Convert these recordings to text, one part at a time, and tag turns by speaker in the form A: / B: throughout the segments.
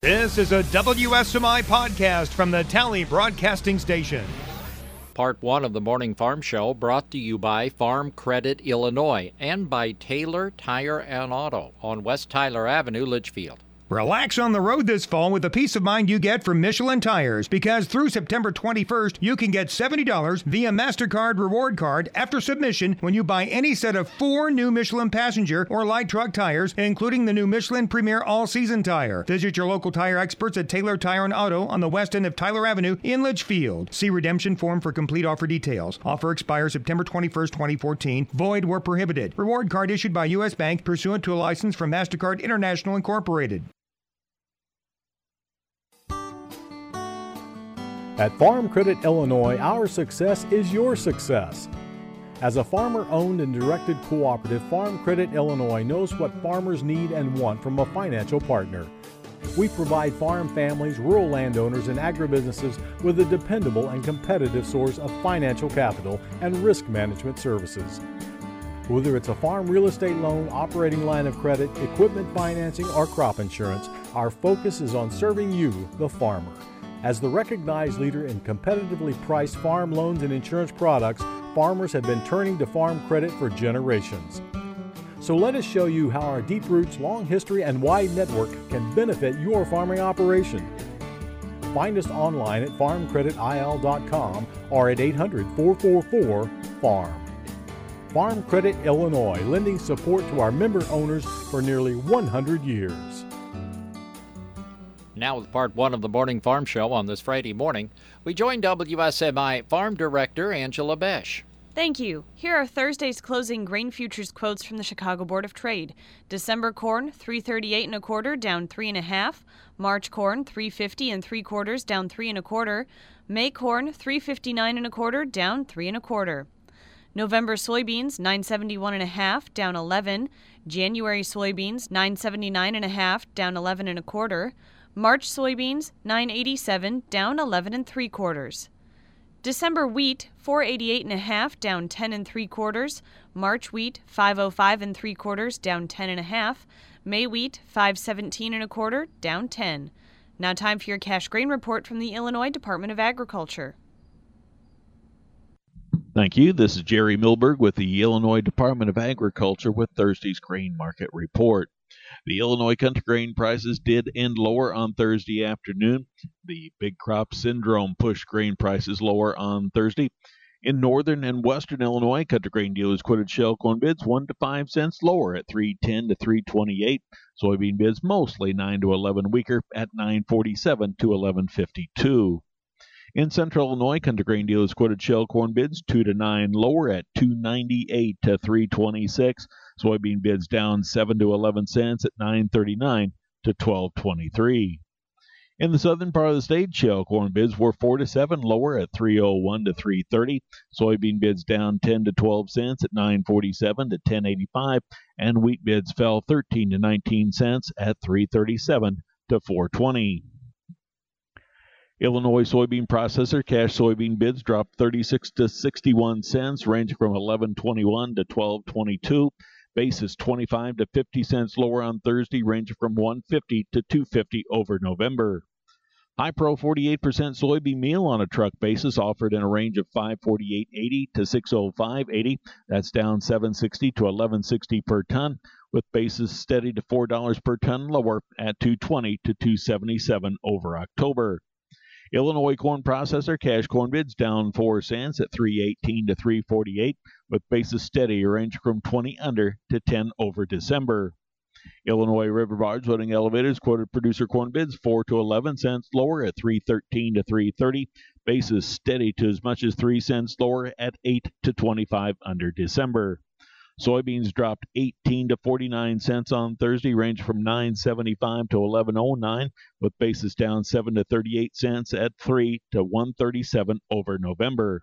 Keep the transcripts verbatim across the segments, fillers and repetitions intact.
A: This is a W S M I podcast from the Tally Broadcasting Station.
B: Part one of the Morning Farm Show brought to you by Farm Credit Illinois and by Taylor Tire and Auto on West Tyler Avenue, Litchfield.
A: Relax on the road this fall with the peace of mind you get from Michelin Tires, because through September twenty-first, you can get seventy dollars via MasterCard reward card after submission when you buy any set of four new Michelin passenger or light truck tires, including the new Michelin Premier All-Season tire. Visit your local tire experts at Taylor Tire and Auto on the west end of Tyler Avenue in Litchfield. See redemption form for complete offer details. Offer expires September twenty-first, twenty fourteen. Void where prohibited. Reward card issued by U S Bank pursuant to a license from MasterCard International Incorporated.
C: At Farm Credit Illinois, our success is your success. As a farmer-owned and directed cooperative, Farm Credit Illinois knows what farmers need and want from a financial partner. We provide farm families, rural landowners, and agribusinesses with a dependable and competitive source of financial capital and risk management services. Whether it's a farm real estate loan, operating line of credit, equipment financing, or crop insurance, our focus is on serving you, the farmer. As the recognized leader in competitively priced farm loans and insurance products, farmers have been turning to Farm Credit for generations. So let us show you how our deep roots, long history, and wide network can benefit your farming operation. Find us online at farm credit I L dot com or at eight hundred, four four four, farm. Farm Credit Illinois, lending support to our member owners for nearly one hundred years.
B: Now with part one of the Morning Farm Show on this Friday morning, we join W S M I Farm Director Angela Besch.
D: Thank you. Here are Thursday's closing grain futures quotes from the Chicago Board of Trade. December corn, three thirty-eight and a quarter, down three and a half. March corn, three fifty and three quarters, down three and a quarter. May corn, three fifty-nine and a quarter, down three and a quarter. November soybeans, nine seventy-one and a half, down eleven. January soybeans, nine seventy-nine and a half, down eleven and a quarter. March soybeans, nine eighty-seven, down eleven and three quarters. December wheat, four eighty-eight and a half, down ten and three quarters. March wheat, five oh five and three quarters, down ten and a half. May wheat, five seventeen and a quarter, down ten. Now time for your cash grain report from the Illinois Department of Agriculture.
E: Thank you. This is Jerry Milberg with the Illinois Department of Agriculture with Thursday's grain market report. The Illinois country grain prices did end lower on Thursday afternoon. The big crop syndrome pushed grain prices lower on Thursday. In northern and western Illinois, country grain dealers quoted shell corn bids one to five cents lower at three ten to three twenty-eight. Soybean bids mostly nine to eleven weaker at nine forty-seven to eleven fifty-two. In central Illinois, country grain dealers quoted shell corn bids two to nine lower at two ninety-eight to three twenty-six. Soybean bids down seven to eleven cents at nine thirty-nine to twelve twenty-three. In the southern part of the state, shell corn bids were four to seven lower at three oh one to three thirty. Soybean bids down ten to twelve cents at nine forty-seven to ten eighty-five, and wheat bids fell thirteen to nineteen cents at three thirty-seven to four twenty. Illinois soybean processor cash soybean bids dropped thirty-six to sixty-one cents, ranging from eleven twenty-one to twelve twenty-two. Basis twenty-five to fifty cents lower on Thursday, ranging from one fifty to two fifty over November. High Pro forty-eight percent soybean meal on a truck basis offered in a range of five forty-eight eighty to six oh five eighty. That's down seven sixty to eleven sixty per ton, with basis steady to four dollars per ton lower at two twenty to two seventy-seven over October. Illinois corn processor cash corn bids down four cents at three eighteen to three forty-eight, with basis steady ranging from twenty under to ten over December. Illinois river barge loading elevators quoted producer corn bids four to eleven cents lower at three thirteen to three thirty, basis steady to as much as three cents lower at eight to twenty-five under December. Soybeans dropped eighteen to forty-nine cents on Thursday, range from nine seventy-five to eleven oh nine, with basis down seven to thirty-eight cents at three to one thirty-seven over November.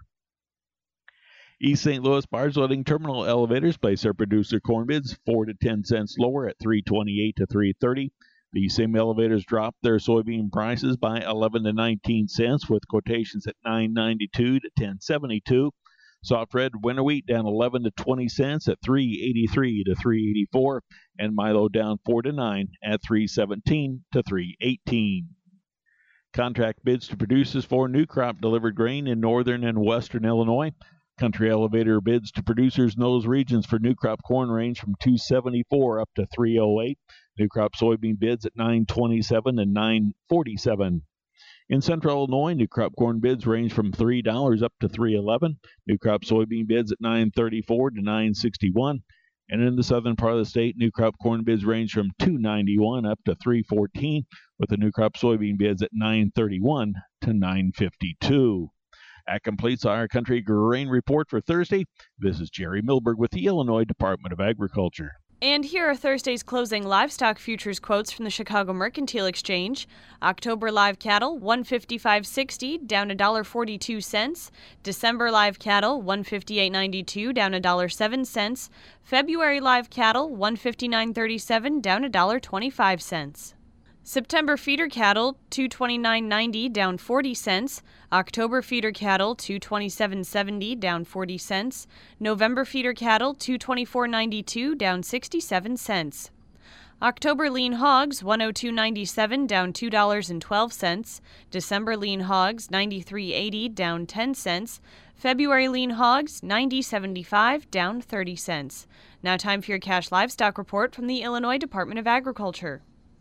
E: East Saint Louis barge loading terminal elevators place their producer corn bids four to ten cents lower at three twenty-eight to three thirty. The same elevators dropped their soybean prices by eleven to nineteen cents, with quotations at nine ninety-two to ten seventy-two. Soft red winter wheat down eleven to twenty cents at three eighty-three to three eighty-four, and Milo down four to nine at three seventeen to three eighteen. Contract bids to producers for new crop delivered grain in northern and western Illinois. Country elevator bids to producers in those regions for new crop corn range from two seventy-four up to three oh eight. New crop soybean bids at nine twenty-seven and nine forty-seven. In central Illinois, new crop corn bids range from three dollars up to three eleven. New crop soybean bids at nine thirty-four to nine sixty-one. And in the southern part of the state, new crop corn bids range from two ninety-one up to three fourteen, with the new crop soybean bids at nine thirty-one to nine fifty-two. That completes our country grain report for Thursday. This is Jerry Milberg with the Illinois Department of Agriculture.
D: And here are Thursday's closing livestock futures quotes from the Chicago Mercantile Exchange. October live cattle, one fifty-five sixty, down one dollar forty-two cents. December live cattle, one fifty-eight ninety-two, down one dollar seven cents. February live cattle, one fifty-nine thirty-seven, down one dollar twenty-five cents. September feeder cattle, two twenty-nine ninety, down forty cents. October feeder cattle, two twenty-seven seventy, down forty cents. November feeder cattle, two twenty-four ninety-two, down sixty-seven cents. October lean hogs, one oh two ninety-seven, down two dollars and twelve cents. December lean hogs, ninety-three eighty, down ten cents. February lean hogs, ninety seventy-five, down thirty cents. Now time for your cash livestock report from the Illinois Department of Agriculture.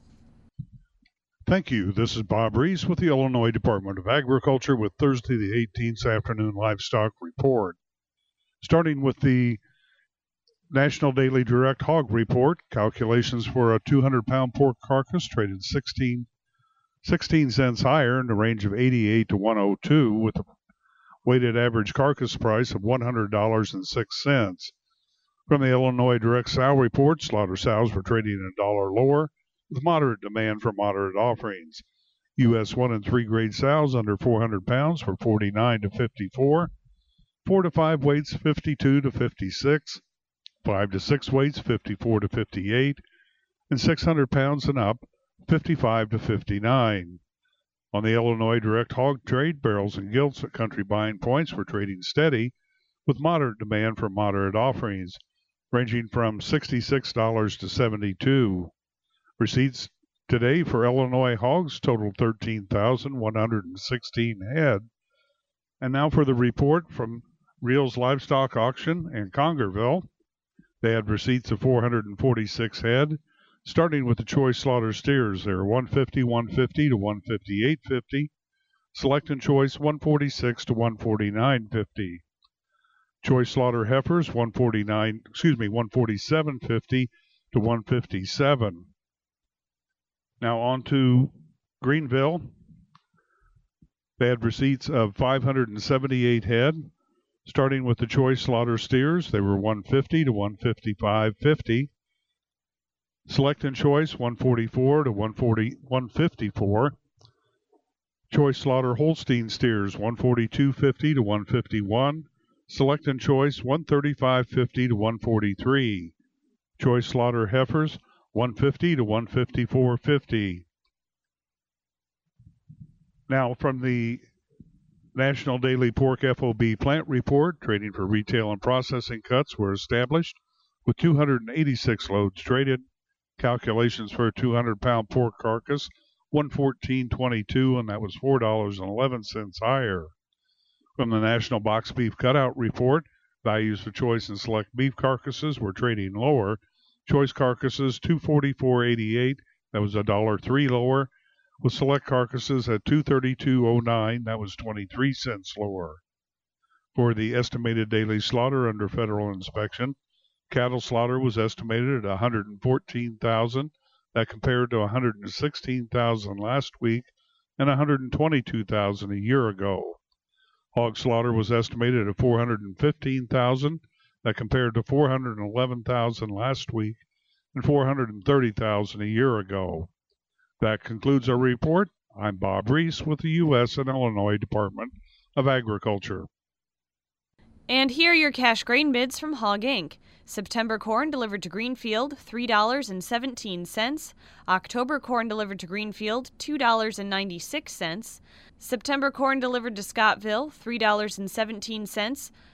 F: Thank you. This is Bob Reese with the Illinois Department of Agriculture with Thursday the eighteenth afternoon livestock report. Starting with the National Daily Direct Hog Report, calculations for a two hundred pound pork carcass traded sixteen, sixteen cents higher in the range of eighty-eight to one oh two, with a weighted average carcass price of one hundred dollars and six cents. From the Illinois Direct Sow Report, slaughter sows were trading a dollar lower, with moderate demand for moderate offerings. U S one and three grade sows under four hundred pounds were forty-nine to fifty-four, four to five weights fifty-two to fifty-six, five to six weights fifty-four to fifty-eight, and six hundred pounds and up fifty-five to fifty-nine. On the Illinois Direct Hog Trade, barrels and gilts at country buying points were trading steady, with moderate demand for moderate offerings, ranging from sixty-six dollars to seventy-two dollars. Receipts today for Illinois hogs totaled thirteen thousand one hundred sixteen head. And now for the report from Reels Livestock Auction in Congerville. They had receipts of four hundred forty-six head, starting with the choice slaughter steers. They were one fifty, one fifty to one fifty-eight fifty. Select and choice one forty-six to one forty-nine fifty. Choice slaughter heifers one forty-nine, excuse me, one forty-seven fifty to one fifty-seven. Now on to Greenville. They had receipts of five hundred seventy-eight head, starting with the choice slaughter steers. They were one fifty to one fifty-five fifty. Select and choice one forty-four to one forty, one fifty-four. Choice slaughter Holstein steers one forty-two fifty to one fifty-one. Select and choice one thirty-five fifty to one forty-three. Choice slaughter heifers one fifty to one fifty-four fifty. Now from the National Daily Pork F O B Plant Report, trading for retail and processing cuts were established with two hundred eighty-six loads traded. Calculations for a two hundred pound pork carcass, one fourteen twenty-two, and that was four dollars and eleven cents higher. From the National Box Beef Cutout Report, values for choice and select beef carcasses were trading lower. Choice carcasses two forty-four eighty-eight, that was a dollar three lower, with select carcasses at two thirty-two oh nine, that was twenty-three cents lower. For the estimated daily slaughter under federal inspection, cattle slaughter was estimated at one hundred fourteen thousand, that compared to one hundred sixteen thousand last week and one hundred twenty-two thousand a year ago. Hog slaughter was estimated at four hundred fifteen thousand, that compared to four hundred eleven thousand last week and four hundred thirty thousand a year ago. That concludes our report. I'm Bob Reese with the U S and Illinois Department of Agriculture.
D: And here are your cash grain bids from Hog Incorporated. September corn delivered to Greenfield, three dollars and seventeen cents. October corn delivered to Greenfield, two dollars and ninety-six cents. September corn delivered to Scottville, three dollars and seventeen cents.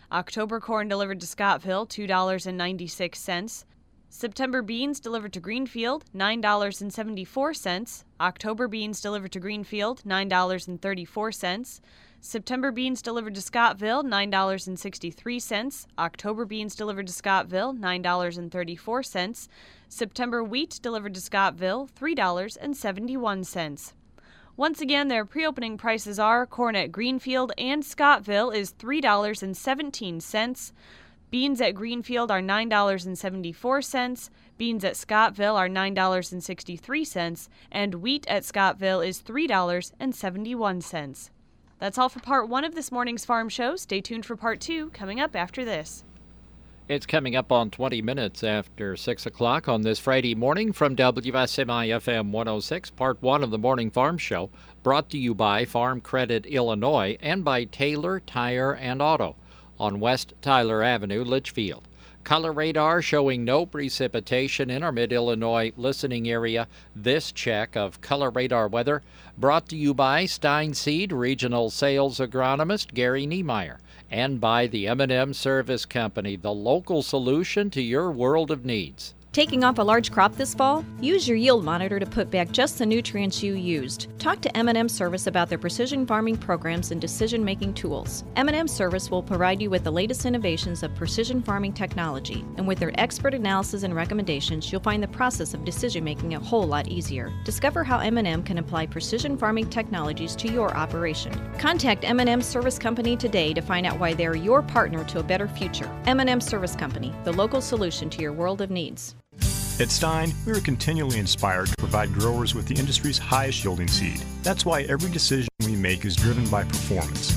D: October corn delivered to Scottville, two dollars and ninety-six cents. September beans delivered to Greenfield, nine dollars and seventy-four cents. October beans delivered to Greenfield, nine dollars and thirty-four cents. September beans delivered to Scottville, nine dollars and sixty-three cents. October beans delivered to Scottville, nine dollars and thirty-four cents. September wheat delivered to Scottville, three dollars and seventy-one cents. Once again, their pre-opening prices are: corn at Greenfield and Scottville is three dollars and seventeen cents. Beans at Greenfield are nine dollars and seventy-four cents. Beans at Scottville are nine dollars and sixty-three cents. And wheat at Scottville is three dollars and seventy-one cents. That's all for part one of this morning's farm show. Stay tuned for part two coming up after this.
B: It's coming up on twenty minutes after six o'clock on this Friday morning from W S M I F M one oh six, part one of the Morning Farm Show, brought to you by Farm Credit Illinois and by Taylor Tire and Auto on West Tyler Avenue, Litchfield. Color radar showing no precipitation in our mid-Illinois listening area. This check of color radar weather brought to you by Stein Seed Regional Sales Agronomist Gary Niemeyer and by the M and M Service Company, the local solution to your world of needs.
G: Taking off a large crop this fall? Use your yield monitor to put back just the nutrients you used. Talk to M and M Service about their precision farming programs and decision-making tools. M and M Service will provide you with the latest innovations of precision farming technology, and with their expert analysis and recommendations, you'll find the process of decision-making a whole lot easier. Discover how M and M can apply precision farming technologies to your operation. Contact M and M Service Company today to find out why they're your partner to a better future. M and M Service Company, the local solution to your world of needs.
H: At Stein, we are continually inspired to provide growers with the industry's highest yielding seed. That's why every decision we make is driven by performance.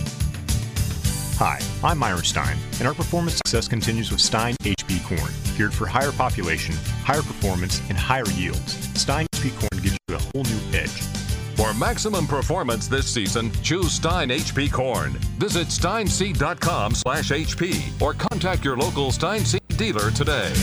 H: Hi, I'm Myron Stein, and our performance success continues with Stein H B corn, geared for higher population, higher performance, and higher yields. Stein H B corn gives you a whole new edge.
I: For maximum performance this season, choose Stein H P corn. Visit steinseed dot com slash H P or contact your local Stein Seed dealer today.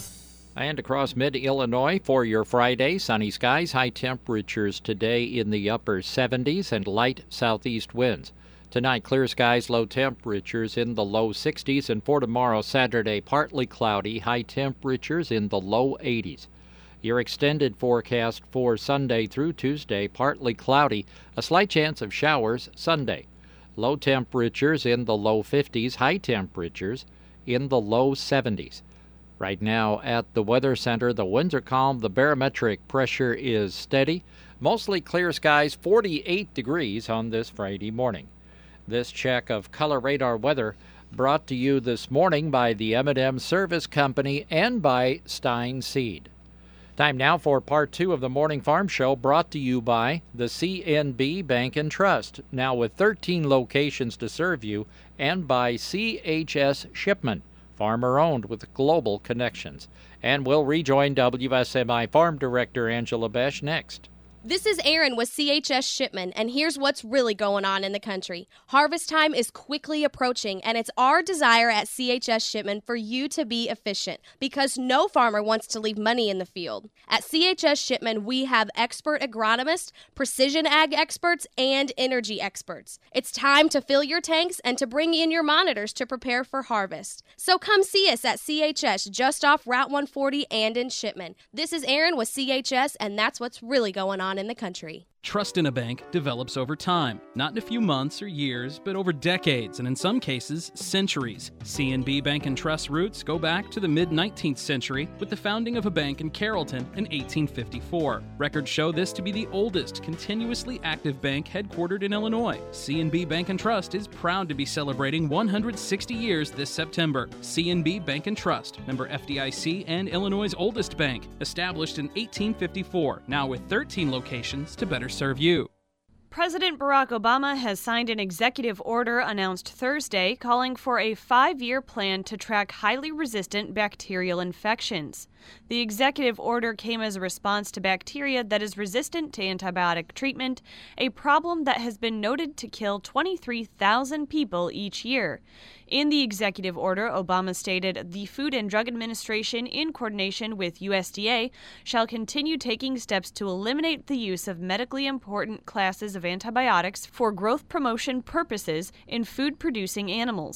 B: And across mid-Illinois for your Friday, sunny skies, high temperatures today in the upper seventies and light southeast winds. Tonight, clear skies, low temperatures in the low sixties, and for tomorrow, Saturday, partly cloudy, high temperatures in the low eighties. Your extended forecast for Sunday through Tuesday, partly cloudy, a slight chance of showers Sunday. Low temperatures in the low fifties, high temperatures in the low seventies. Right now at the Weather Center, the winds are calm, the barometric pressure is steady. Mostly clear skies, forty-eight degrees on this Friday morning. This check of color radar weather brought to you this morning by the M and M Service Company and by Stein Seed. Time now for part two of the Morning Farm Show, brought to you by the C N B Bank and Trust, now with thirteen locations to serve you, and by C H S Shipment, farmer-owned with global connections. And we'll rejoin W S M I Farm Director Angela Besch next.
J: This is Erin with C H S Shipment, and here's what's really going on in the country. Harvest time is quickly approaching, and it's our desire at C H S Shipment for you to be efficient, because no farmer wants to leave money in the field. At C H S Shipment, we have expert agronomists, precision ag experts, and energy experts. It's time to fill your tanks and to bring in your monitors to prepare for harvest. So come see us at C H S, just off Route one forty and in Shipment. This is Erin with C H S, and that's what's really going on in the country.
K: Trust in a bank develops over time, not in a few months or years, but over decades, and in some cases, centuries. C N B Bank and Trust roots go back to the mid-nineteenth century with the founding of a bank in Carrollton in eighteen fifty-four. Records show this to be the oldest continuously active bank headquartered in Illinois. C N B Bank and Trust is proud to be celebrating one hundred sixty years this September. C N B Bank and Trust, member F D I C and Illinois' oldest bank, established in eighteen fifty-four, now with thirteen locations to better serve you.
D: President Barack Obama has signed an executive order announced Thursday calling for a five-year plan to track highly resistant bacterial infections. The executive order came as a response to bacteria that is resistant to antibiotic treatment, a problem that has been noted to kill twenty-three thousand people each year. In the executive order, Obama stated the Food and Drug Administration, in coordination with U S D A, shall continue taking steps to eliminate the use of medically important classes of antibiotics for growth promotion purposes in food-producing animals.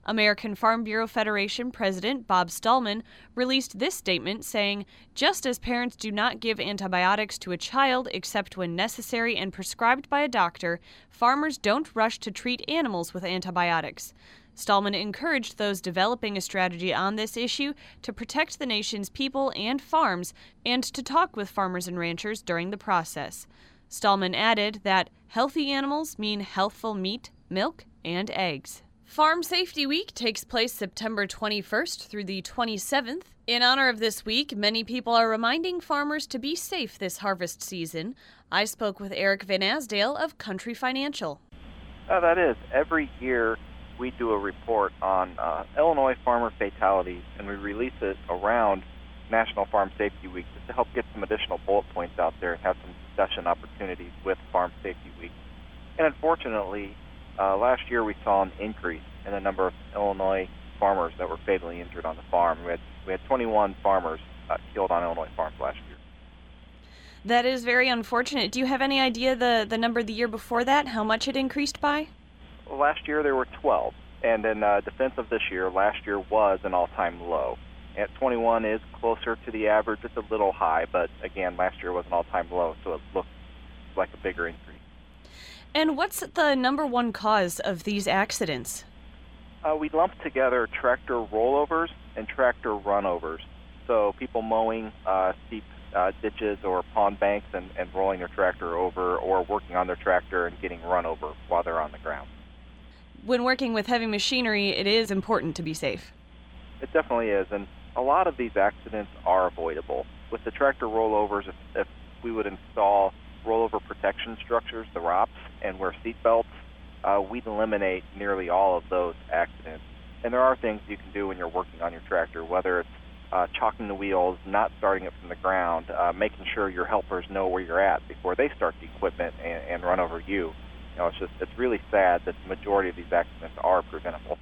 D: American Farm Bureau Federation President Bob Stallman released this statement saying, "Just as parents do not give antibiotics to a child except when necessary and prescribed by a doctor, farmers don't rush to treat animals with antibiotics." Stallman encouraged those developing a strategy on this issue to protect the nation's people and farms and to talk with farmers and ranchers during the process. Stallman added that healthy animals mean healthful meat, milk, and eggs. Farm Safety Week takes place September twenty-first through the twenty-seventh. In honor of this week, many people are reminding farmers to be safe this harvest season. I spoke with Eric Van Asdale of Country Financial.
L: Uh, that is, every year we do a report on uh, Illinois farmer fatalities, and we release it around National Farm Safety Week just to help get some additional bullet points out there and have some discussion opportunities with Farm Safety Week. And unfortunately, uh, last year we saw an increase in the number of Illinois farmers that were fatally injured on the farm. We had, we had twenty-one farmers uh, killed on Illinois farms last year.
D: That is very unfortunate. Do you have any idea the, the number the year before that, how much it increased by?
L: Last year there were twelve, and in uh, defense of this year, last year was an all-time low. At twenty-one is closer to the average. It's a little high, but again, last year was an all-time low, so it looks like a bigger increase.
D: And what's the number one cause of these accidents?
L: Uh, we lump together tractor rollovers and tractor runovers. So people mowing uh, steep uh, ditches or pond banks and, and rolling their tractor over, or working on their tractor and getting run over while they're on the ground.
D: When working with heavy machinery, it is important to be safe.
L: It definitely is, and a lot of these accidents are avoidable. With the tractor rollovers, if, if we would install rollover protection structures, the R O Ps, and wear seat belts, uh, we'd eliminate nearly all of those accidents. And there are things you can do when you're working on your tractor, whether it's uh, chalking the wheels, not starting it from the ground, uh, making sure your helpers know where you're at before they start the equipment and, and run over you. You know, it's just it's really sad that the majority of these accidents are preventable.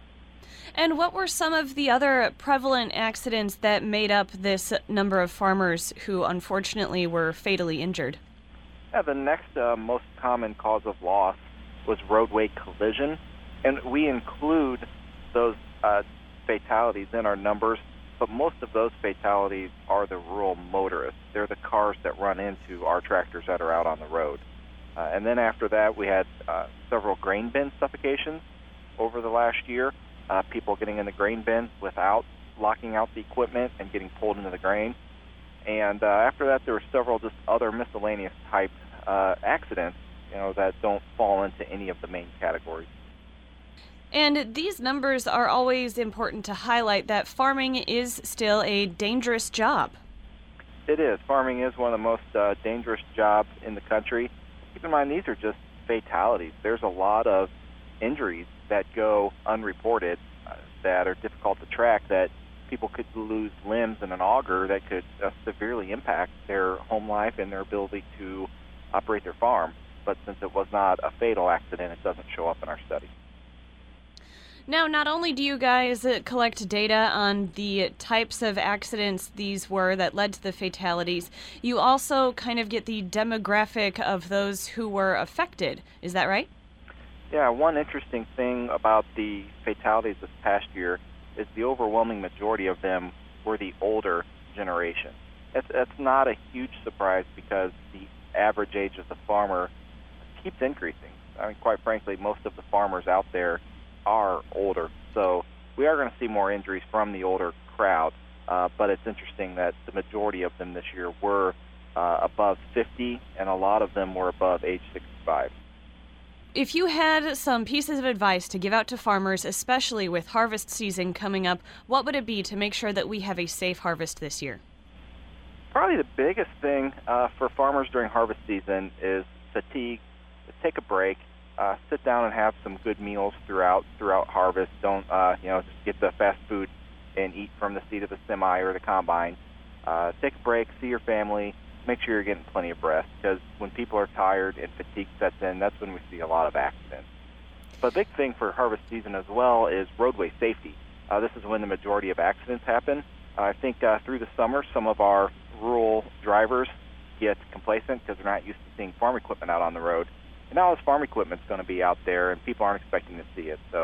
D: And what were some of the other prevalent accidents that made up this number of farmers who unfortunately were fatally injured?
L: Yeah, the next uh, most common cause of loss was roadway collision, and we include those uh, fatalities in our numbers, but most of those fatalities are the rural motorists. They're the cars that run into our tractors that are out on the road. Uh, and then after that, we had uh, several grain bin suffocations over the last year, uh, people getting in the grain bin without locking out the equipment and getting pulled into the grain. And uh, after that, there were several just other miscellaneous type uh, accidents, you know, that don't fall into any of the main categories.
D: And these numbers are always important to highlight that farming is still a dangerous job.
L: It is. Farming is one of the most uh, dangerous jobs in the country. Keep in mind, these are just fatalities. There's a lot of injuries that go unreported uh, that are difficult to track, that people could lose limbs in an auger that could uh, severely impact their home life and their ability to operate their farm. But since it was not a fatal accident, it doesn't show up in our study.
D: Now, not only do you guys uh, collect data on the types of accidents these were that led to the fatalities, you also kind of get the demographic of those who were affected. Is that right?
L: Yeah, one interesting thing about the fatalities this past year is the overwhelming majority of them were the older generation. It's, it's not a huge surprise because the average age of the farmer keeps increasing. I mean, quite frankly, most of the farmers out there are older, so we are going to see more injuries from the older crowd, uh, but it's interesting that the majority of them this year were uh, above fifty, and a lot of them were above age sixty-five.
D: If you had some pieces of advice to give out to farmers, especially with harvest season coming up, what would it be to make sure that we have a safe harvest this year?
L: Probably the biggest thing uh, for farmers during harvest season is fatigue. Take a break. Uh, sit down and have some good meals throughout throughout harvest. Don't uh, you know just get the fast food and eat from the seat of the semi or the combine. Uh, take a break, see your family, make sure you're getting plenty of rest, because when people are tired and fatigue sets in, that's when we see a lot of accidents. But a big thing for harvest season as well is roadway safety. Uh, this is when the majority of accidents happen. Uh, I think uh, through the summer, some of our rural drivers get complacent because they're not used to seeing farm equipment out on the road. And now this farm equipment's going to be out there, and people aren't expecting to see it. So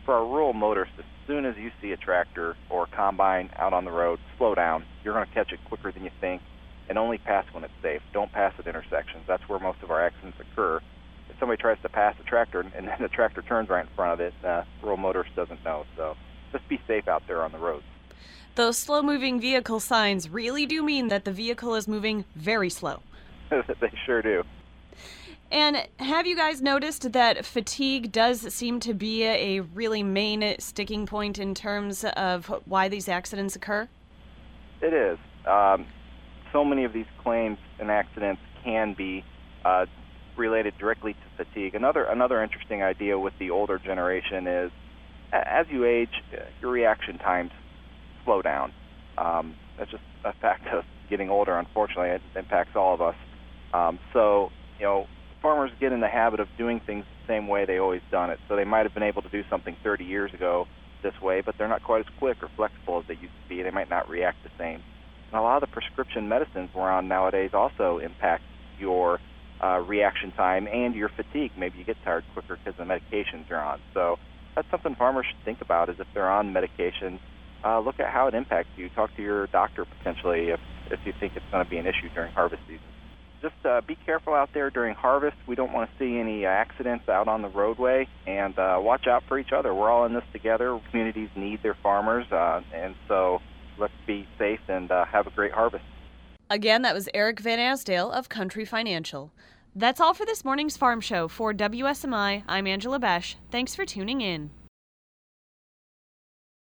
L: for our rural motorists, as soon as you see a tractor or a combine out on the road, slow down. You're going to catch it quicker than you think, and only pass when it's safe. Don't pass at intersections. That's where most of our accidents occur. If somebody tries to pass a tractor and then the tractor turns right in front of it, uh, rural motorist doesn't know. So just be safe out there on the roads.
D: Those slow-moving vehicle signs really do mean that the vehicle is moving very slow.
L: They sure do.
D: And have you guys noticed that fatigue does seem to be a really main sticking point in terms of why these accidents occur?
L: It is. Um, so many of these claims and accidents can be uh, related directly to fatigue. Another another interesting idea with the older generation is, as you age, your reaction times slow down. Um, that's just a fact of getting older. Unfortunately, it impacts all of us. Um, so, you know, farmers get in the habit of doing things the same way they always done it. So they might have been able to do something thirty years ago this way, but they're not quite as quick or flexible as they used to be. They might not react the same. And a lot of the prescription medicines we're on nowadays also impact your uh, reaction time and your fatigue. Maybe you get tired quicker because the medications you're on. So that's something farmers should think about, is if they're on medication, uh, look at how it impacts you. Talk to your doctor potentially if, if you think it's going to be an issue during harvest season. Just uh, be careful out there during harvest. We don't want to see any accidents out on the roadway, and uh, watch out for each other. We're all in this together. Communities need their farmers, uh, and so let's be safe and uh, have a great harvest.
D: Again, that was Eric Van Asdale of Country Financial. That's all for this morning's Farm Show. For W S M I, I'm Angela Besh. Thanks for tuning in.